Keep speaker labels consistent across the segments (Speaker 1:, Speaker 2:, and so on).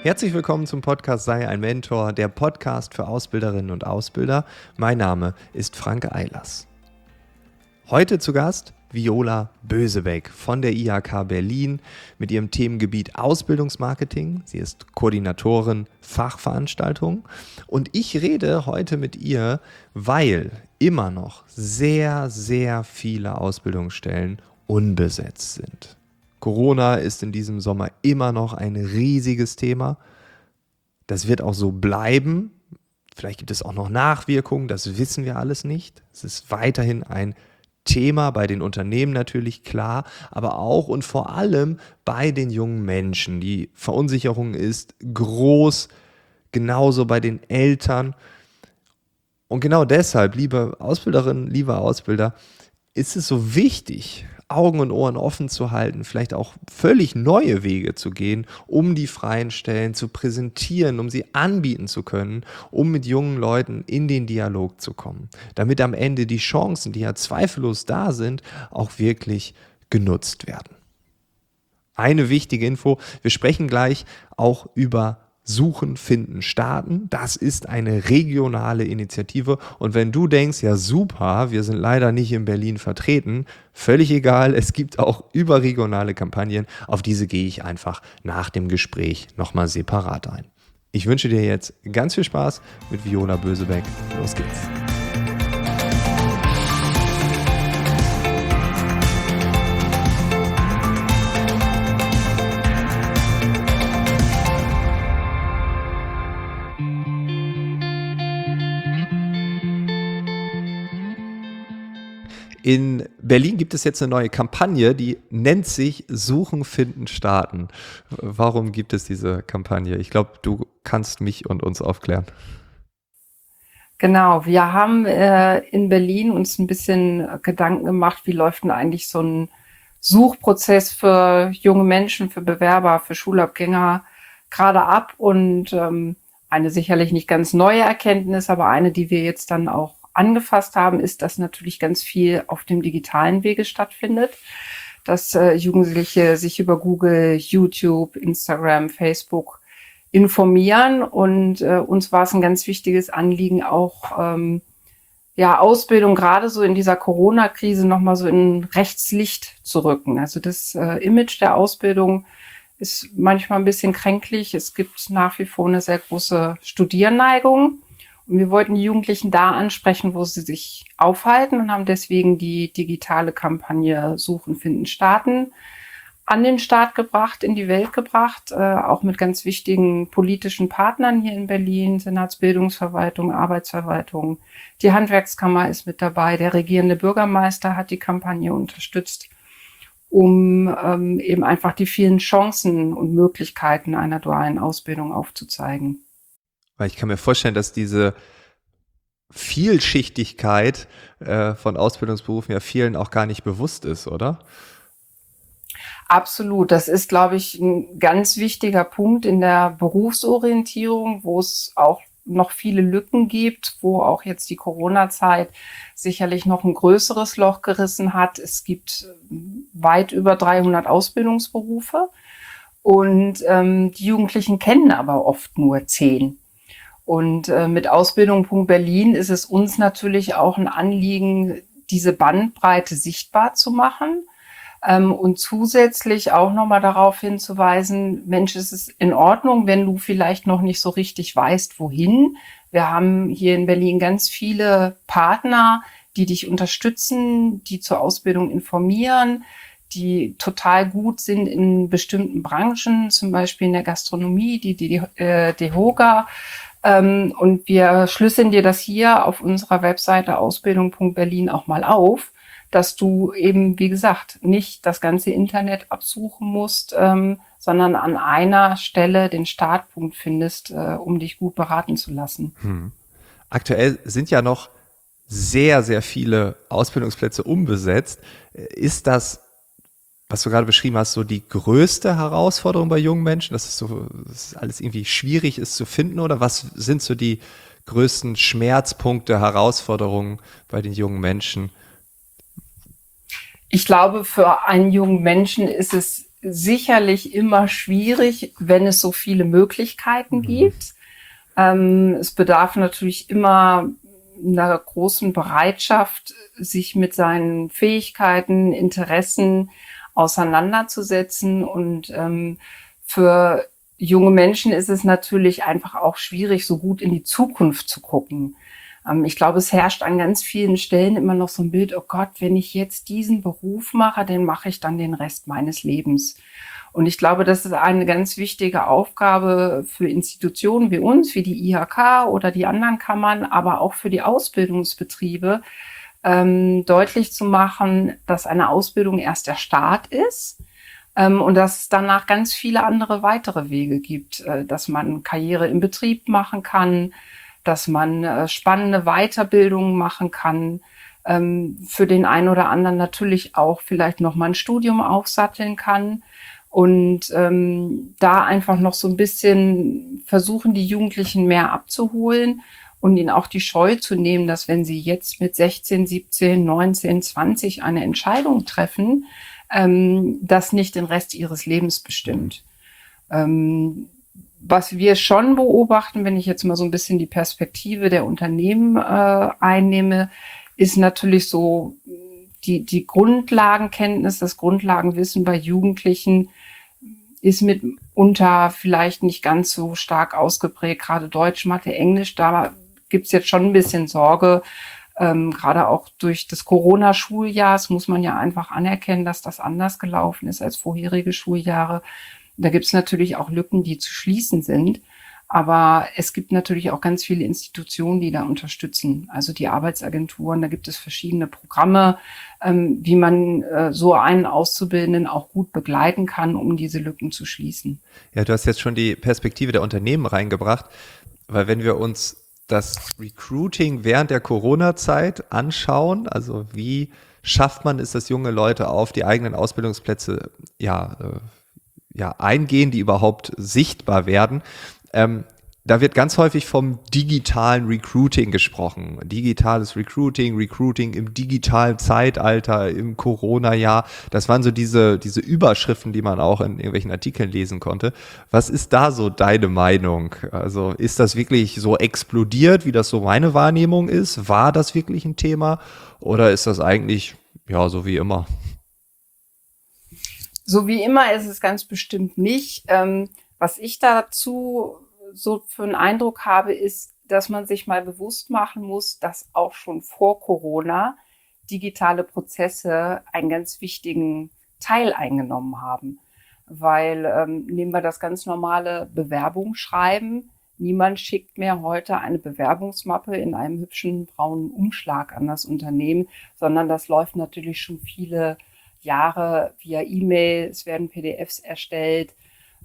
Speaker 1: Herzlich willkommen zum Podcast Sei ein Mentor, der Podcast für Ausbilderinnen und Ausbilder. Mein Name ist Frank Eilers. Heute zu Gast Viola Bösebeck von der IHK Berlin mit ihrem Themengebiet Ausbildungsmarketing. Sie ist Koordinatorin Fachveranstaltungen und ich rede heute mit ihr, weil immer noch sehr, sehr viele Ausbildungsstellen unbesetzt sind. Corona ist in diesem Sommer immer noch ein riesiges Thema. Das wird auch so bleiben. Vielleicht gibt es auch noch Nachwirkungen, das wissen wir alles nicht. Es ist weiterhin ein Thema bei den Unternehmen natürlich, klar, aber auch und vor allem bei den jungen Menschen. Die Verunsicherung ist groß, genauso bei den Eltern. Und genau deshalb, liebe Ausbilderinnen, lieber Ausbilder, ist es so wichtig, Augen und Ohren offen zu halten, vielleicht auch völlig neue Wege zu gehen, um die freien Stellen zu präsentieren, um sie anbieten zu können, um mit jungen Leuten in den Dialog zu kommen, damit am Ende die Chancen, die ja zweifellos da sind, auch wirklich genutzt werden. Eine wichtige Info, wir sprechen gleich auch über Suchen, Finden, Starten. Das ist eine regionale Initiative. Und wenn du denkst, ja super, wir sind leider nicht in Berlin vertreten, völlig egal, es gibt auch überregionale Kampagnen. Auf diese gehe ich einfach nach dem Gespräch nochmal separat ein. Ich wünsche dir jetzt ganz viel Spaß mit Viola Bösebeck. Los geht's. In Berlin gibt es jetzt eine neue Kampagne, die nennt sich Suchen, Finden, Starten. Warum gibt es diese Kampagne? Ich glaube, du kannst mich und uns aufklären.
Speaker 2: Genau, wir haben in Berlin uns ein bisschen Gedanken gemacht, wie läuft denn eigentlich so ein Suchprozess für junge Menschen, für Bewerber, für Schulabgänger gerade ab. Und eine sicherlich nicht ganz neue Erkenntnis, aber eine, die wir jetzt dann auch angefasst haben, ist, dass natürlich ganz viel auf dem digitalen Wege stattfindet, dass Jugendliche sich über Google, YouTube, Instagram, Facebook informieren. Und uns war es ein ganz wichtiges Anliegen, auch Ausbildung gerade so in dieser Corona-Krise nochmal so in Rechtslicht zu rücken. Also das Image der Ausbildung ist manchmal ein bisschen kränklich. Es gibt nach wie vor eine sehr große Studierneigung. Und wir wollten die Jugendlichen da ansprechen, wo sie sich aufhalten und haben deswegen die digitale Kampagne Suchen, Finden, Starten an den Start gebracht, in die Welt gebracht, auch mit ganz wichtigen politischen Partnern hier in Berlin, Senatsbildungsverwaltung, Arbeitsverwaltung, die Handwerkskammer ist mit dabei, der regierende Bürgermeister hat die Kampagne unterstützt, um eben einfach die vielen Chancen und Möglichkeiten einer dualen Ausbildung aufzuzeigen.
Speaker 1: Weil ich kann mir vorstellen, dass diese Vielschichtigkeit von Ausbildungsberufen ja vielen auch gar nicht bewusst ist, oder?
Speaker 2: Absolut. Das ist, glaube ich, ein ganz wichtiger Punkt in der Berufsorientierung, wo es auch noch viele Lücken gibt, wo auch jetzt die Corona-Zeit sicherlich noch ein größeres Loch gerissen hat. Es gibt weit über 300 Ausbildungsberufe und die Jugendlichen kennen aber oft nur 10. Und mit Ausbildung.Berlin ist es uns natürlich auch ein Anliegen, diese Bandbreite sichtbar zu machen und zusätzlich auch nochmal darauf hinzuweisen, Mensch, es ist in Ordnung, wenn du vielleicht noch nicht so richtig weißt, wohin. Wir haben hier in Berlin ganz viele Partner, die dich unterstützen, die zur Ausbildung informieren, die total gut sind in bestimmten Branchen, zum Beispiel in der Gastronomie, die DEHOGA. Und wir schlüsseln dir das hier auf unserer Webseite Ausbildung.Berlin auch mal auf, dass du eben, wie gesagt, nicht das ganze Internet absuchen musst, sondern an einer Stelle den Startpunkt findest, um dich gut beraten zu lassen.
Speaker 1: Aktuell sind ja noch sehr, sehr viele Ausbildungsplätze unbesetzt. Ist das, was du gerade beschrieben hast, so die größte Herausforderung bei jungen Menschen, dass es alles irgendwie schwierig ist zu finden? Oder was sind so die größten Schmerzpunkte, Herausforderungen bei den jungen Menschen?
Speaker 2: Ich glaube, für einen jungen Menschen ist es sicherlich immer schwierig, wenn es so viele Möglichkeiten gibt. Es bedarf natürlich immer einer großen Bereitschaft, sich mit seinen Fähigkeiten, Interessen auseinanderzusetzen. Und für junge Menschen ist es natürlich einfach auch schwierig, so gut in die Zukunft zu gucken. Ich glaube, es herrscht an ganz vielen Stellen immer noch so ein Bild, oh Gott, wenn ich jetzt diesen Beruf mache, den mache ich dann den Rest meines Lebens. Und ich glaube, das ist eine ganz wichtige Aufgabe für Institutionen wie uns, wie die IHK oder die anderen Kammern, aber auch für die Ausbildungsbetriebe, deutlich zu machen, dass eine Ausbildung erst der Start ist, und dass es danach ganz viele andere weitere Wege gibt, dass man Karriere im Betrieb machen kann, dass man spannende Weiterbildungen machen kann, für den einen oder anderen natürlich auch vielleicht noch mal ein Studium aufsatteln kann und da einfach noch so ein bisschen versuchen, die Jugendlichen mehr abzuholen und ihnen auch die Scheu zu nehmen, dass wenn sie jetzt mit 16, 17, 19, 20 eine Entscheidung treffen, das nicht den Rest ihres Lebens bestimmt. Was wir schon beobachten, wenn ich jetzt mal so ein bisschen die Perspektive der Unternehmen einnehme, ist natürlich so die Grundlagenkenntnis, das Grundlagenwissen bei Jugendlichen ist mitunter vielleicht nicht ganz so stark ausgeprägt, gerade Deutsch, Mathe, Englisch. Da gibt's jetzt schon ein bisschen Sorge, gerade auch durch das Corona-Schuljahr. Das muss man ja einfach anerkennen, dass das anders gelaufen ist als vorherige Schuljahre. Da gibt's natürlich auch Lücken, die zu schließen sind. Aber es gibt natürlich auch ganz viele Institutionen, die da unterstützen. Also die Arbeitsagenturen, da gibt es verschiedene Programme, wie man so einen Auszubildenden auch gut begleiten kann, um diese Lücken zu schließen.
Speaker 1: Ja, du hast jetzt schon die Perspektive der Unternehmen reingebracht, weil wenn wir uns das Recruiting während der Corona-Zeit anschauen, also wie schafft man es, dass junge Leute auf die eigenen Ausbildungsplätze eingehen, die überhaupt sichtbar werden. Da wird ganz häufig vom digitalen Recruiting gesprochen. Digitales Recruiting, Recruiting im digitalen Zeitalter, im Corona-Jahr. Das waren so diese Überschriften, die man auch in irgendwelchen Artikeln lesen konnte. Was ist da so deine Meinung? Also ist das wirklich so explodiert, wie das so meine Wahrnehmung ist? War das wirklich ein Thema? Oder ist das eigentlich, ja, so wie immer?
Speaker 2: So wie immer ist es ganz bestimmt nicht. Was ich dazu so für einen Eindruck habe, ist, dass man sich mal bewusst machen muss, dass auch schon vor Corona digitale Prozesse einen ganz wichtigen Teil eingenommen haben. Weil nehmen wir das ganz normale Bewerbungsschreiben. Niemand schickt mehr heute eine Bewerbungsmappe in einem hübschen braunen Umschlag an das Unternehmen, sondern das läuft natürlich schon viele Jahre via E-Mail, es werden PDFs erstellt.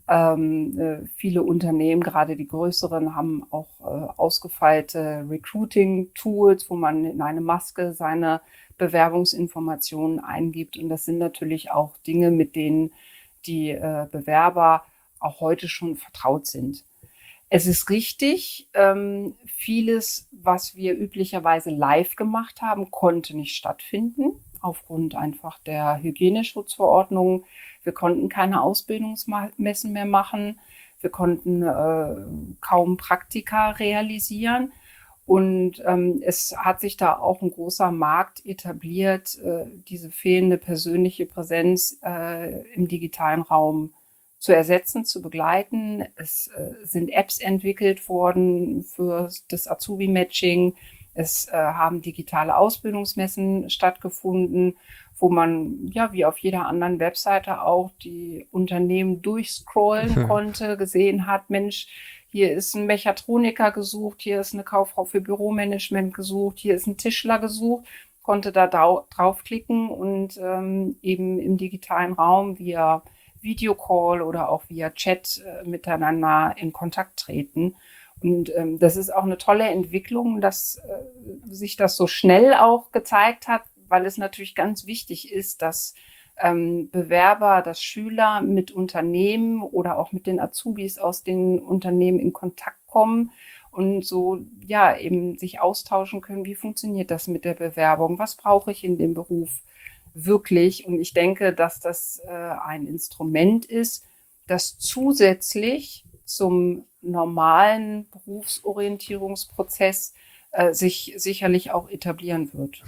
Speaker 2: Viele Unternehmen, gerade die größeren, haben auch ausgefeilte Recruiting-Tools, wo man in eine Maske seine Bewerbungsinformationen eingibt. Und das sind natürlich auch Dinge, mit denen die Bewerber auch heute schon vertraut sind. Es ist richtig, vieles, was wir üblicherweise live gemacht haben, konnte nicht stattfinden, aufgrund einfach der Hygieneschutzverordnung. Wir konnten keine Ausbildungsmessen mehr machen. Wir konnten kaum Praktika realisieren. Und es hat sich da auch ein großer Markt etabliert, diese fehlende persönliche Präsenz im digitalen Raum zu ersetzen, zu begleiten. Es sind Apps entwickelt worden für das Azubi-Matching. Es haben digitale Ausbildungsmessen stattgefunden, wo man, ja, wie auf jeder anderen Webseite auch die Unternehmen durchscrollen konnte, gesehen hat, Mensch, hier ist ein Mechatroniker gesucht, hier ist eine Kauffrau für Büromanagement gesucht, hier ist ein Tischler gesucht, konnte da draufklicken und eben im digitalen Raum via Videocall oder auch via Chat miteinander in Kontakt treten. Und das ist auch eine tolle Entwicklung, dass sich das so schnell auch gezeigt hat, weil es natürlich ganz wichtig ist, dass Bewerber, dass Schüler mit Unternehmen oder auch mit den Azubis aus den Unternehmen in Kontakt kommen und so, ja, eben sich austauschen können. Wie funktioniert das mit der Bewerbung? Was brauche ich in dem Beruf? wirklich. Und ich denke, dass das ein Instrument ist, das zusätzlich zum normalen Berufsorientierungsprozess sich sicherlich auch etablieren wird.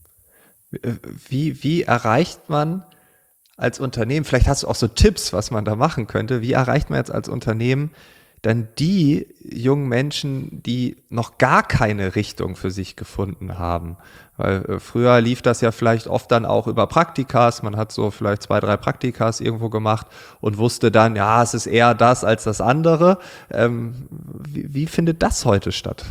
Speaker 1: Wie erreicht man als Unternehmen, vielleicht hast du auch so Tipps, was man da machen könnte, wie erreicht man jetzt als Unternehmen dann die jungen Menschen, die noch gar keine Richtung für sich gefunden haben? Weil früher lief das ja vielleicht oft dann auch über Praktikas, man hat so vielleicht 2, 3 Praktikas irgendwo gemacht und wusste dann, ja, es ist eher das als das andere. Wie findet das heute statt?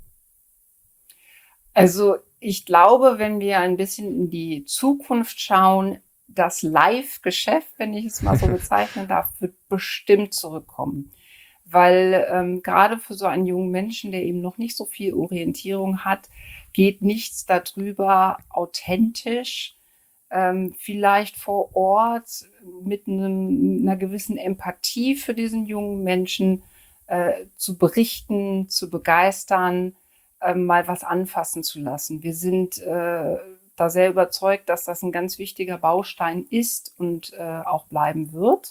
Speaker 2: Also ich glaube, wenn wir ein bisschen in die Zukunft schauen, das Live-Geschäft, wenn ich es mal so bezeichnen darf, wird bestimmt zurückkommen. Weil gerade für so einen jungen Menschen, der eben noch nicht so viel Orientierung hat, geht nichts darüber, authentisch, vielleicht vor Ort mit einer gewissen Empathie für diesen jungen Menschen zu berichten, zu begeistern, mal was anfassen zu lassen. Wir sind da sehr überzeugt, dass das ein ganz wichtiger Baustein ist und auch bleiben wird.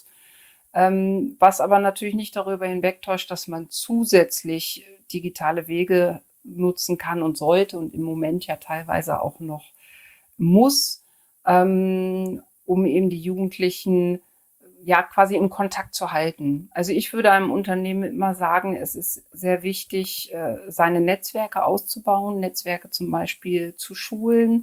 Speaker 2: Was aber natürlich nicht darüber hinwegtäuscht, dass man zusätzlich digitale Wege nutzen kann und sollte und im Moment ja teilweise auch noch muss, um eben die Jugendlichen ja quasi im Kontakt zu halten. Also ich würde einem Unternehmen immer sagen, es ist sehr wichtig, seine Netzwerke auszubauen, Netzwerke zum Beispiel zu Schulen,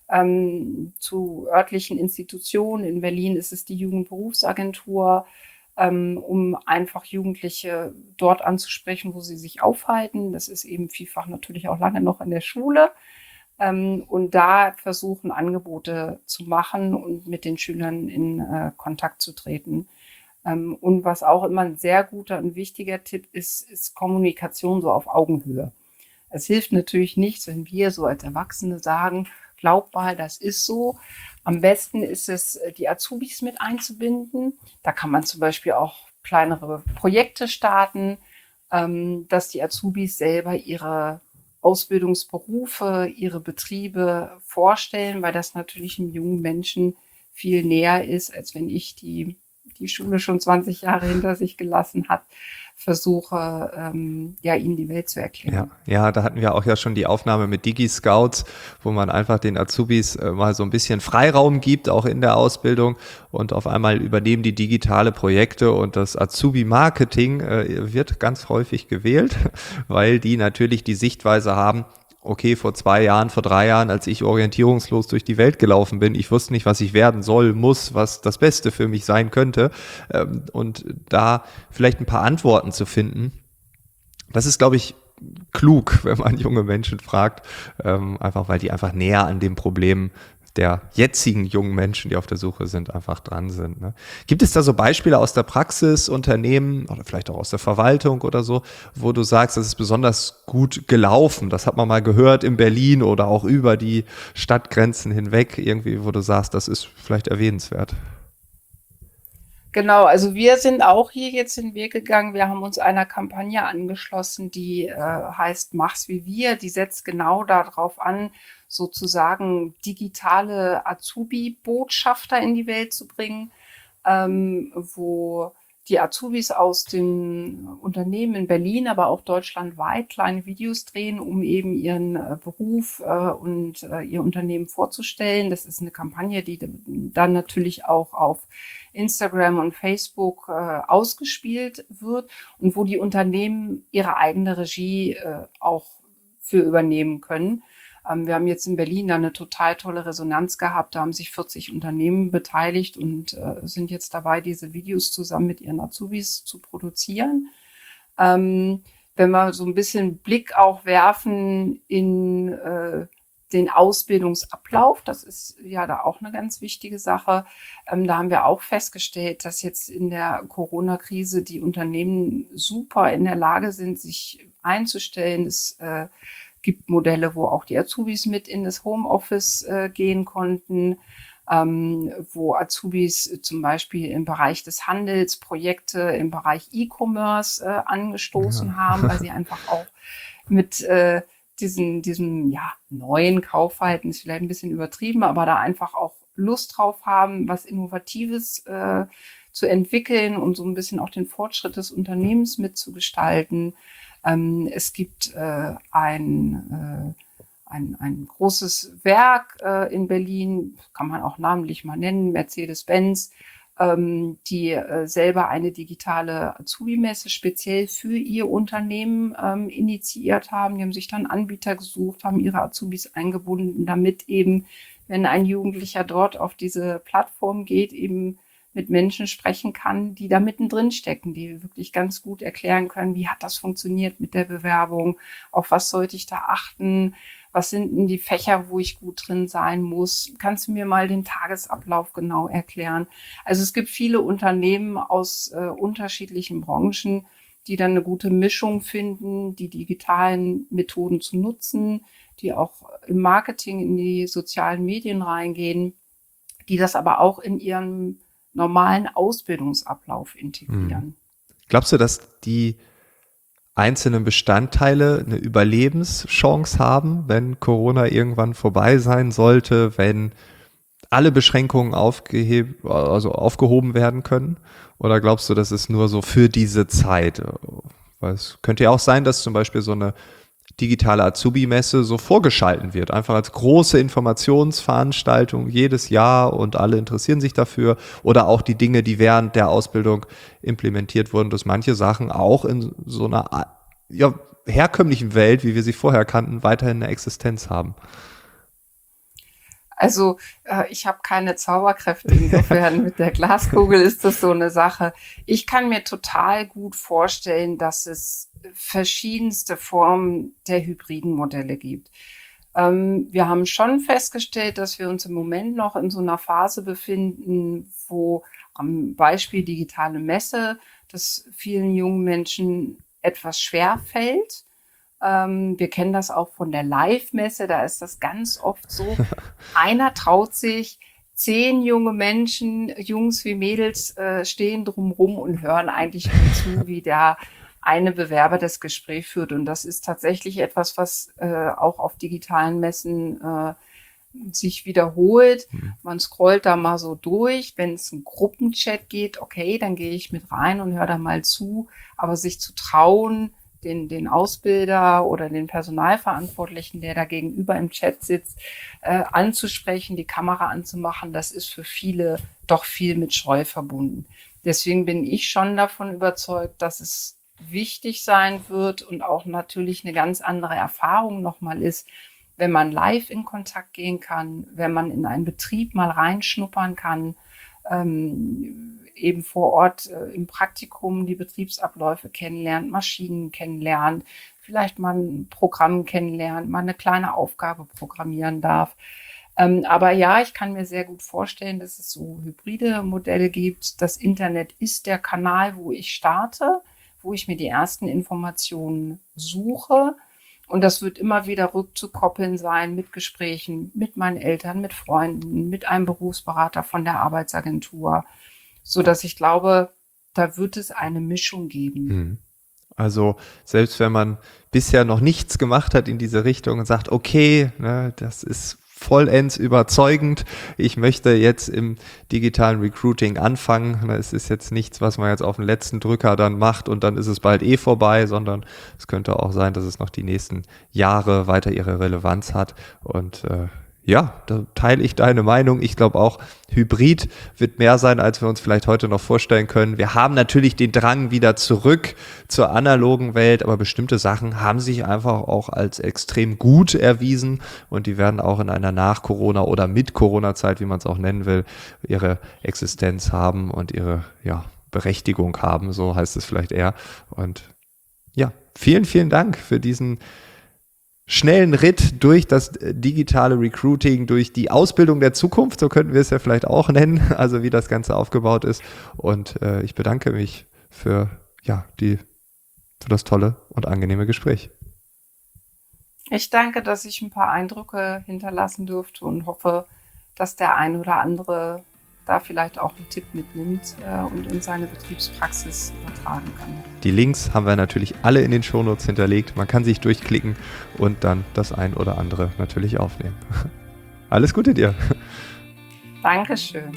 Speaker 2: zu örtlichen Institutionen. In Berlin ist es die Jugendberufsagentur, um einfach Jugendliche dort anzusprechen, wo sie sich aufhalten. Das ist eben vielfach natürlich auch lange noch in der Schule. Und da versuchen, Angebote zu machen und mit den Schülern in Kontakt zu treten. Und was auch immer ein sehr guter und wichtiger Tipp ist, ist Kommunikation so auf Augenhöhe. Es hilft natürlich nichts, wenn wir so als Erwachsene sagen, glaub mal, das ist so. Am besten ist es, die Azubis mit einzubinden. Da kann man zum Beispiel auch kleinere Projekte starten, dass die Azubis selber ihre Ausbildungsberufe, ihre Betriebe vorstellen, weil das natürlich einem jungen Menschen viel näher ist, als wenn ich die Schule schon 20 Jahre hinter sich gelassen hat, versuche, ja, ihnen die Welt zu erklären.
Speaker 1: Ja, da hatten wir auch ja schon die Aufnahme mit Digi-Scouts, wo man einfach den Azubis mal so ein bisschen Freiraum gibt, auch in der Ausbildung, und auf einmal übernehmen die digitale Projekte und das Azubi-Marketing wird ganz häufig gewählt, weil die natürlich die Sichtweise haben, okay, vor 2 Jahren, vor 3 Jahren, als ich orientierungslos durch die Welt gelaufen bin, ich wusste nicht, was ich werden soll, muss, was das Beste für mich sein könnte, und da vielleicht ein paar Antworten zu finden. Das ist, glaube ich, klug, wenn man junge Menschen fragt, einfach weil die einfach näher an dem Problem der jetzigen jungen Menschen, die auf der Suche sind, einfach dran sind. Ne? Gibt es da so Beispiele aus der Praxis, Unternehmen oder vielleicht auch aus der Verwaltung oder so, wo du sagst, das ist besonders gut gelaufen? Das hat man mal gehört in Berlin oder auch über die Stadtgrenzen hinweg, irgendwie, wo du sagst, das ist vielleicht erwähnenswert.
Speaker 2: Genau, also wir sind auch hier jetzt den Weg gegangen. Wir haben uns einer Kampagne angeschlossen, die heißt Mach's wie wir. Die setzt genau darauf an, sozusagen digitale Azubi-Botschafter in die Welt zu bringen, wo die Azubis aus den Unternehmen in Berlin, aber auch deutschlandweit kleine Videos drehen, um eben ihren Beruf und ihr Unternehmen vorzustellen. Das ist eine Kampagne, die dann natürlich auch auf Instagram und Facebook ausgespielt wird und wo die Unternehmen ihre eigene Regie auch für übernehmen können. Wir haben jetzt in Berlin da eine total tolle Resonanz gehabt. Da haben sich 40 Unternehmen beteiligt und sind jetzt dabei, diese Videos zusammen mit ihren Azubis zu produzieren. Wenn wir so ein bisschen Blick auch werfen in den Ausbildungsablauf, das ist ja da auch eine ganz wichtige Sache. Da haben wir auch festgestellt, dass jetzt in der Corona-Krise die Unternehmen super in der Lage sind, sich einzustellen. Es gibt Modelle, wo auch die Azubis mit in das Homeoffice gehen konnten, wo Azubis zum Beispiel im Bereich des Handels Projekte im Bereich E-Commerce angestoßen haben, weil sie einfach auch mit diesem ja, neuen Kaufverhalten, ist vielleicht ein bisschen übertrieben, aber da einfach auch Lust drauf haben, was Innovatives zu entwickeln und so ein bisschen auch den Fortschritt des Unternehmens mitzugestalten. Es gibt ein großes Werk in Berlin, kann man auch namentlich mal nennen, Mercedes-Benz, die selber eine digitale Azubi-Messe speziell für ihr Unternehmen initiiert haben. Die haben sich dann Anbieter gesucht, haben ihre Azubis eingebunden, damit eben, wenn ein Jugendlicher dort auf diese Plattform geht, eben mit Menschen sprechen kann, die da mittendrin stecken, die wirklich ganz gut erklären können, wie hat das funktioniert mit der Bewerbung, auf was sollte ich da achten, was sind denn die Fächer, wo ich gut drin sein muss? Kannst du mir mal den Tagesablauf genau erklären? Also es gibt viele Unternehmen aus unterschiedlichen Branchen, die dann eine gute Mischung finden, die digitalen Methoden zu nutzen, die auch im Marketing in die sozialen Medien reingehen, die das aber auch in ihrem normalen Ausbildungsablauf integrieren.
Speaker 1: Glaubst du, dass die einzelnen Bestandteile eine Überlebenschance haben, wenn Corona irgendwann vorbei sein sollte, wenn alle Beschränkungen aufgehoben werden können? Oder glaubst du, das ist nur so für diese Zeit? Weil es könnte ja auch sein, dass zum Beispiel so eine digitale Azubi-Messe so vorgeschalten wird, einfach als große Informationsveranstaltung jedes Jahr und alle interessieren sich dafür, oder auch die Dinge, die während der Ausbildung implementiert wurden, dass manche Sachen auch in so einer herkömmlichen Welt, wie wir sie vorher kannten, weiterhin eine Existenz haben.
Speaker 2: Also ich habe keine Zauberkräfte, insofern mit der Glaskugel ist das so eine Sache. Ich kann mir total gut vorstellen, dass es verschiedenste Formen der hybriden Modelle gibt. Wir haben schon festgestellt, dass wir uns im Moment noch in so einer Phase befinden, wo am Beispiel digitale Messe das vielen jungen Menschen etwas schwer fällt. Wir kennen das auch von der Live-Messe, da ist das ganz oft so. Einer traut sich, 10 junge Menschen, Jungs wie Mädels, stehen drumrum und hören eigentlich nur zu, wie der eine Bewerber das Gespräch führt. Und das ist tatsächlich etwas, was auch auf digitalen Messen sich wiederholt. Man scrollt da mal so durch. Wenn es einen Gruppenchat geht, okay, dann gehe ich mit rein und höre da mal zu. Aber sich zu trauen, den Ausbilder oder den Personalverantwortlichen, der da gegenüber im Chat sitzt, anzusprechen, die Kamera anzumachen, das ist für viele doch viel mit Scheu verbunden. Deswegen bin ich schon davon überzeugt, dass es wichtig sein wird und auch natürlich eine ganz andere Erfahrung nochmal ist, wenn man live in Kontakt gehen kann, wenn man in einen Betrieb mal reinschnuppern kann, eben vor Ort im Praktikum die Betriebsabläufe kennenlernt, Maschinen kennenlernt, vielleicht mal ein Programm kennenlernt, mal eine kleine Aufgabe programmieren darf. Aber ja, ich kann mir sehr gut vorstellen, dass es so hybride Modelle gibt. Das Internet ist der Kanal, wo ich starte, wo ich mir die ersten Informationen suche. Und das wird immer wieder rückzukoppeln sein mit Gesprächen mit meinen Eltern, mit Freunden, mit einem Berufsberater von der Arbeitsagentur, so dass ich glaube, da wird es eine Mischung geben.
Speaker 1: Also selbst wenn man bisher noch nichts gemacht hat in diese Richtung und sagt, okay, ne, das ist vollends überzeugend, ich möchte jetzt im digitalen Recruiting anfangen. Es ist jetzt nichts, was man jetzt auf den letzten Drücker dann macht und dann ist es bald vorbei, sondern es könnte auch sein, dass es noch die nächsten Jahre weiter ihre Relevanz hat. Und ja, da teile ich deine Meinung. Ich glaube auch, Hybrid wird mehr sein, als wir uns vielleicht heute noch vorstellen können. Wir haben natürlich den Drang wieder zurück zur analogen Welt, aber bestimmte Sachen haben sich einfach auch als extrem gut erwiesen und die werden auch in einer Nach-Corona- oder Mit-Corona-Zeit, wie man es auch nennen will, ihre Existenz haben und ihre Berechtigung haben, so heißt es vielleicht eher. Und ja, vielen, vielen Dank für diesen schnellen Ritt durch das digitale Recruiting, durch die Ausbildung der Zukunft, so könnten wir es ja vielleicht auch nennen, also wie das Ganze aufgebaut ist. Und ich bedanke mich für das tolle und angenehme Gespräch.
Speaker 2: Ich danke, dass ich ein paar Eindrücke hinterlassen durfte und hoffe, dass der ein oder andere da vielleicht auch einen Tipp mitnimmt und in seine Betriebspraxis übertragen kann.
Speaker 1: Die Links haben wir natürlich alle in den Shownotes hinterlegt. Man kann sich durchklicken und dann das ein oder andere natürlich aufnehmen. Alles Gute dir.
Speaker 2: Dankeschön.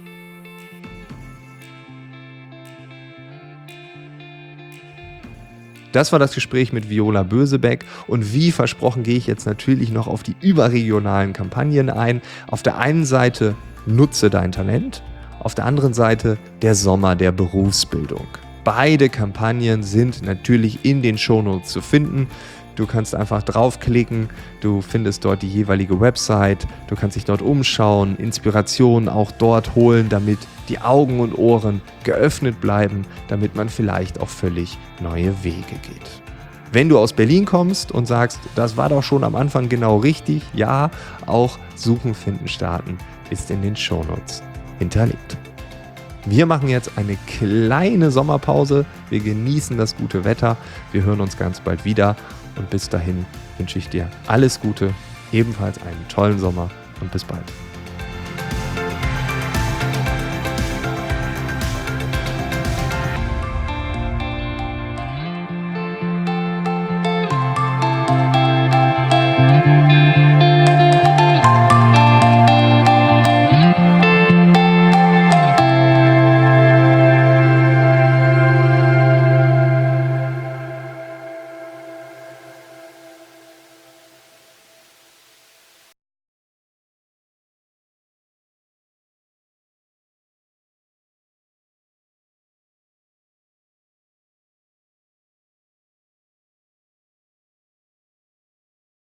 Speaker 1: Das war das Gespräch mit Viola Bösebeck und wie versprochen gehe ich jetzt natürlich noch auf die überregionalen Kampagnen ein. Auf der einen Seite nutze dein Talent, auf der anderen Seite der Sommer der Berufsbildung. Beide Kampagnen sind natürlich in den Shownotes zu finden. Du kannst einfach draufklicken, du findest dort die jeweilige Website, du kannst dich dort umschauen, Inspirationen auch dort holen, damit die Augen und Ohren geöffnet bleiben, damit man vielleicht auch völlig neue Wege geht. Wenn du aus Berlin kommst und sagst, das war doch schon am Anfang genau richtig, ja, auch Suchen, Finden, Starten ist in den Shownotes hinterlegt. Wir machen jetzt eine kleine Sommerpause, wir genießen das gute Wetter, wir hören uns ganz bald wieder und bis dahin wünsche ich dir alles Gute, ebenfalls einen tollen Sommer und bis bald.